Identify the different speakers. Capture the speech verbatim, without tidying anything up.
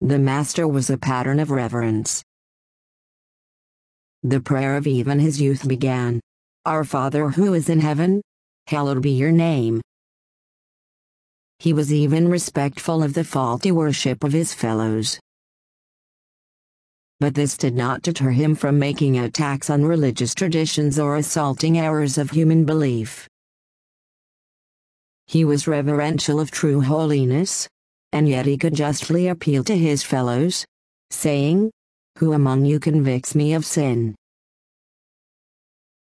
Speaker 1: The Master was a pattern of reverence. The prayer of even his youth began. Our Father who is in heaven, hallowed be your name. He was even respectful of the faulty worship of his fellows. But this did not deter him from making attacks on religious traditions or assaulting errors of human belief. He was reverential of true holiness, and yet he could justly appeal to his fellows, saying, "Who among you convicts me of sin?"